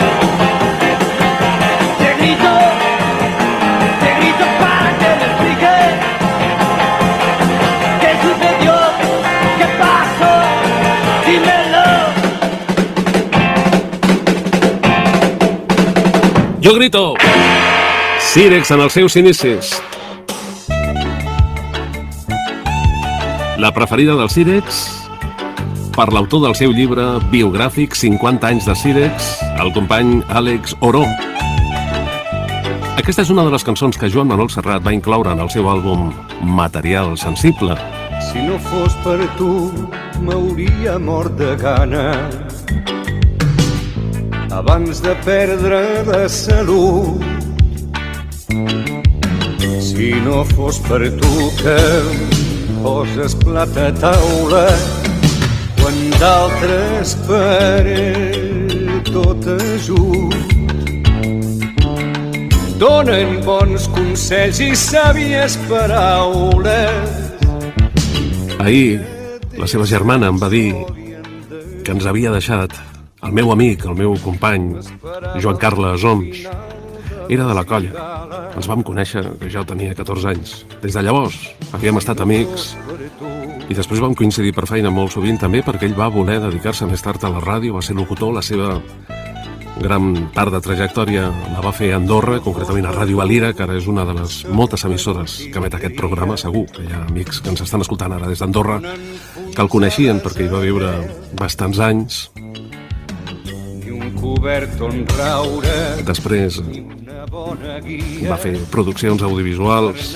Te grito para que me expliques. ¿Qué sucedió? ¿Qué pasó? Dímelo. Jo grito! Sirex en els seus inicis. La preferida del Sirex per l'autor del seu llibre biogràfic 50 anys de Sirex, el company Àlex Oró. Aquesta és una de les cançons que Joan Manuel Serrat va incloure en el seu àlbum Material Sensible. Si no fos per tu, m'hauria mort de gana abans de perdre la salut. Si no fos per tu que poses plat a taula quan d'altres per tot ajut donen bons consells i sàvies paraules. Ahir, la seva germana em va dir que ens havia deixat el meu amic, el meu company, Joan Carles Oms. Era de la colla. Ens vam conèixer que jo tenia 14 anys. Des de llavors havíem estat amics i després vam coincidir per feina molt sovint també perquè ell va voler dedicar-se més tard a la ràdio, va ser locutor, la seva gran part de trajectòria la va fer a Andorra, concretament a Ràdio Valira, que ara és una de les moltes emissores que emet aquest programa. Segur que hi ha amics que ens estan escoltant ara des d'Andorra que el coneixien perquè hi va viure bastants anys. Després va fer produccions audiovisuals.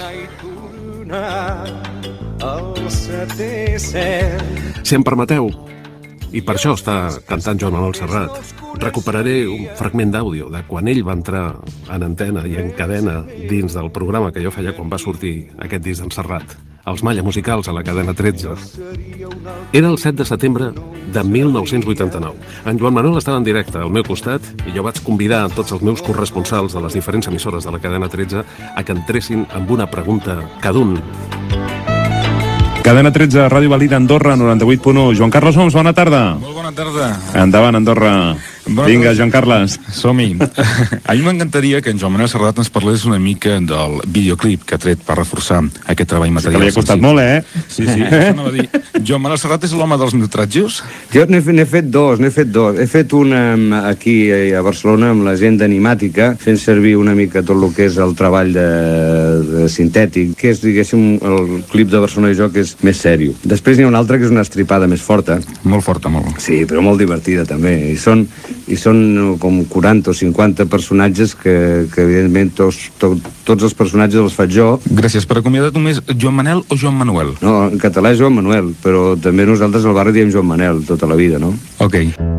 Si em permeteu, i per això està cantant Joan Manuel Serrat, recuperaré un fragment d'àudio de quan ell va entrar en antena i en cadena dins del programa que jo feia quan va sortir aquest disc d'en Serrat, Els Malla Musicals, a la cadena 13. Era el 7 de setembre de 1989. En Joan Manuel estava en directe al meu costat i jo vaig convidar tots els meus corresponsals de les diferents emissores de la cadena 13 a que entressin amb una pregunta cada un. Cadena 13, Ràdio Valira, Andorra, 98.1. Joan Carles Oms, bona tarda. Molt bona tarda. Endavant, Andorra. Vinga, Joan Carles. Som-hi. A mi m'encantaria que en Joan Manuel Serrat ens parlés una mica del videoclip que ha tret per reforçar aquest treball material. Sí, que li ha costat molt, eh? Sí, això anava a dir. Joan Manuel Serrat és l'home dels metratges? Jo n'he fet dos. He fet una aquí a Barcelona amb la gent d'Animàtica, fent servir una mica tot el que és el treball de sintètic, que és, diguéssim, el clip de Barcelona i jo, que és més sèrio. Després n'hi ha una altra que és una estripada més forta. Molt forta, molt. Sí, però molt divertida també. I són com 40 o 50 personatges que evidentment tots els personatges els faig jo. Gràcies. Per acomiadar només Joan Manel o Joan Manuel? No, en català és Joan Manuel, però també nosaltres al barri diem Joan Manel tota la vida, no? Ok.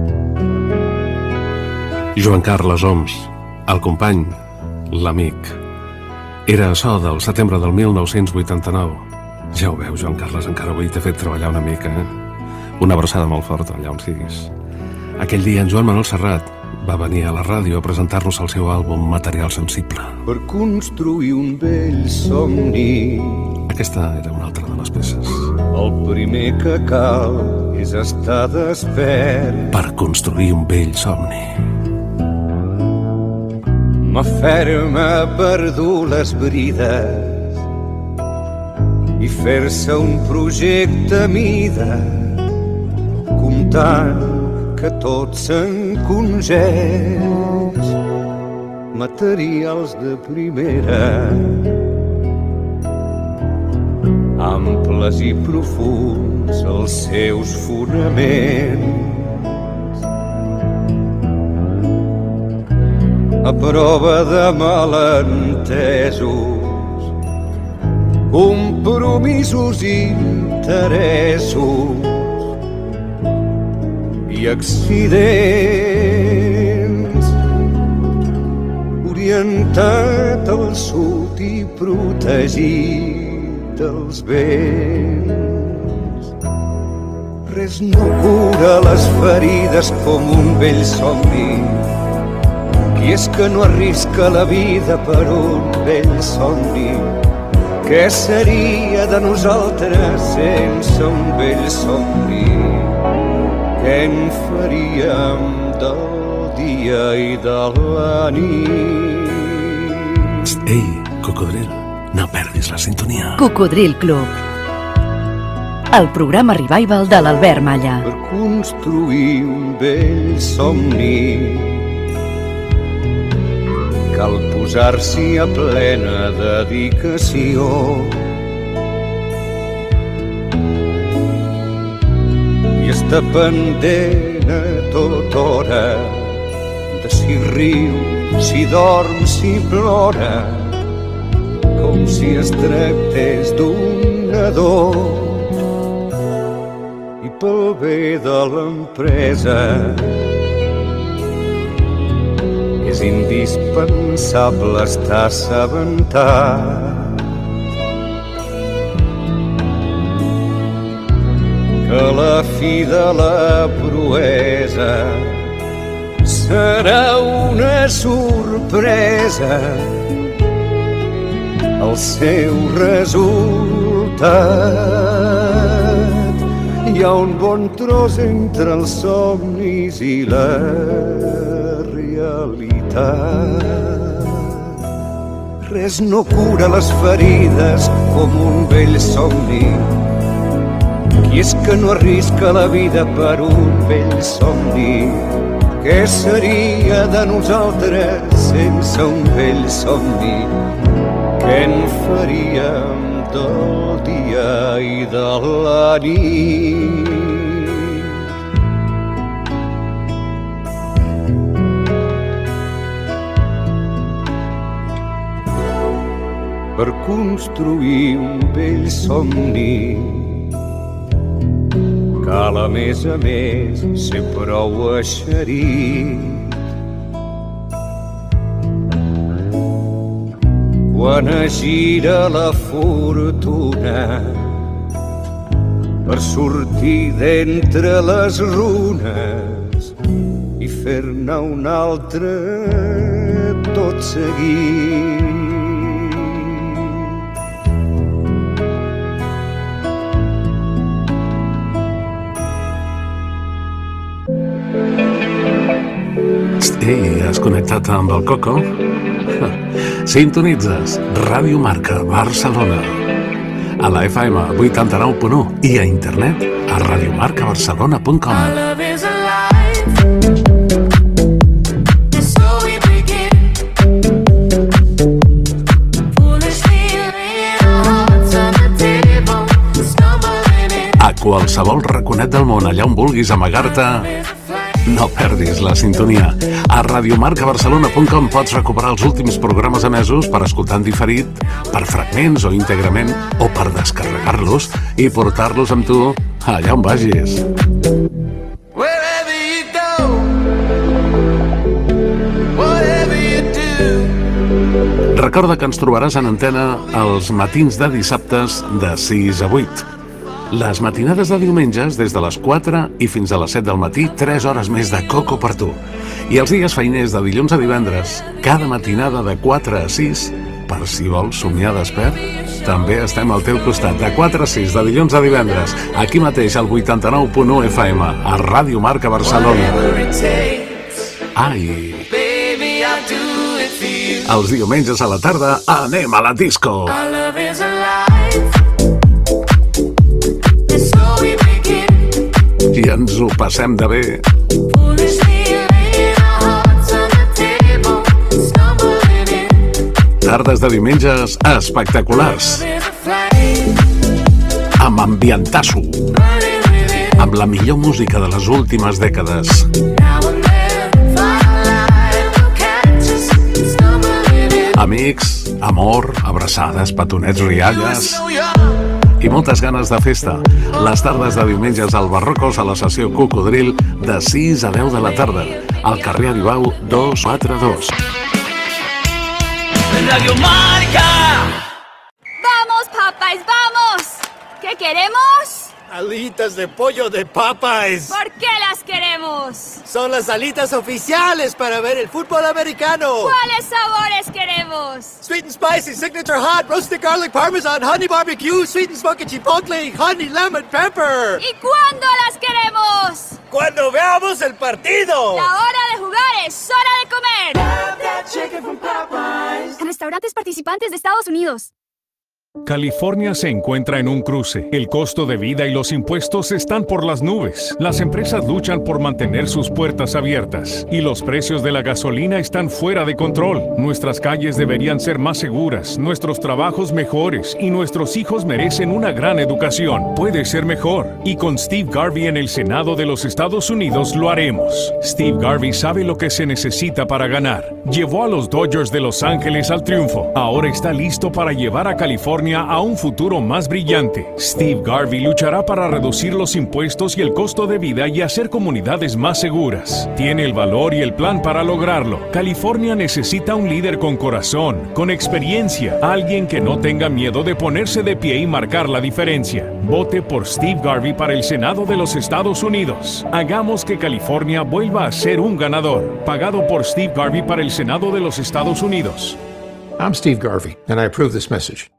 Joan Carles Oms, el company, l'amic. Era açò del setembre del 1989. Ja ho veus, Joan Carles, encara avui t'he fet treballar una mica, eh? Una abraçada molt forta, allà on siguis. Aquell dia en Joan Manuel Serrat va venir a la ràdio a presentar-nos el seu àlbum Material Sensible. Per construir un vell somni. Aquesta era una altra de les peces. El primer que cal és estar despert. Per construir un vell somni. M'aferma per dur les brides i fer-se un projecte a mida, comptant que tot s'encongeix, materials de primera, amples i profunds els seus fonaments, a prova de malentesos, compromisos i interessos i accidents, orientat al sud i protegit dels vents. Res no cura les ferides com un vell somni. Qui és que no arrisca la vida per un vell somni? Què seria de nosaltres sense un vell somni? Què en faríem del dia i de la nit? Ei, cocodril, no perdis la sintonia. Cocodril Club. El programa revival de l'Albert Malla. Per construir un vell somni cal posar-s'hi a plena dedicació. I estar pendent a tota hora de si riu, si dorm, si plora, com si es tractés d'un nadó. I pel bé de l'empresa és indispensable estar assabentat que la fi de la proesa serà una sorpresa, el seu resultat. Hi ha un bon tros entre els somnis i la realitat. Res no cura les ferides com un vell somni. Qui és que no arrisca la vida per un vell somni? Què seria de nosaltres sense un vell somni? Què en faríem del dia i de la nit? Per construir un vell somni cal, a més, ser prou eixerit. Quan es gira la fortuna per sortir d'entre les runes i fer-ne un altre tot seguit. Ei, has connectat amb el Coco? Sintonitzes Ràdio Marca Barcelona a la FM 89.1 i a internet a radiomarcabarcelona.com. A qualsevol raconet del món, allà on vulguis amagar-te, no perdis la sintonia. A radiomarcabarcelona.com pots recuperar els últims programes emesos per escoltar en diferit, per fragments o íntegrament, o per descarregar-los i portar-los amb tu allà on vagis. Recorda que ens trobaràs en antena els matins de dissabtes de 6 a 8. Les matinades de diumenges des de les 4 i fins a les 7 del matí, 3 hores més de Coco per tu. I els dies feiners de dilluns a divendres, cada matinada de 4 a 6, per si vols somiar despert, també estem al teu costat, de 4 a 6 de dilluns a divendres, aquí mateix al 89.1 FM, a Ràdio Marca Barcelona. Ai! Els diumenges a la tarda anem a la disco. I ens ho passem de bé. Tardes de diumenges espectaculars, amb ambientasso, amb la millor música de les últimes dècades. Amics, amor, abraçades, petonets, rialles i moltes ganes de festa. Les tardes de diumenges al Barrocos, a la sessió Cocodril, de 6 a 10 de la tarda, al carrer Aribau 242. Radio Marca. ¡Vamos, papá! Popeyes, vamos. ¿Qué queremos? Alitas de pollo de Popeyes. ¿Por qué las queremos? Son las alitas oficiales para ver el fútbol americano. ¿Cuáles sabores queremos? Sweet and spicy, signature hot, roasted garlic parmesan, honey barbecue, sweet and smoky chipotle, honey lemon pepper. ¿Y cuándo las queremos? ¡Cuando veamos el partido! La hora de jugar es hora de comer. En restaurantes participantes de Estados Unidos. California se encuentra en un cruce. El costo de vida y los impuestos están por las nubes. Las empresas luchan por mantener sus puertas abiertas. Y los precios de la gasolina están fuera de control. Nuestras calles deberían ser más seguras, nuestros trabajos mejores y nuestros hijos merecen una gran educación. Puede ser mejor. Y con Steve Garvey en el Senado de los Estados Unidos lo haremos. Steve Garvey sabe lo que se necesita para ganar. Llevó a los Dodgers de Los Ángeles al triunfo. Ahora está listo para llevar a California a un futuro más brillante. Steve Garvey luchará para reducir los impuestos y el costo de vida y hacer comunidades más seguras. Tiene el valor y el plan para lograrlo. California necesita un líder con corazón, con experiencia, alguien que no tenga miedo de ponerse de pie y marcar la diferencia. Vote por Steve Garvey para el Senado de los Estados Unidos. Hagamos que California vuelva a ser un ganador. Pagado por Steve Garvey para el Senado de los Estados Unidos. I'm Steve Garvey, and I approve this message.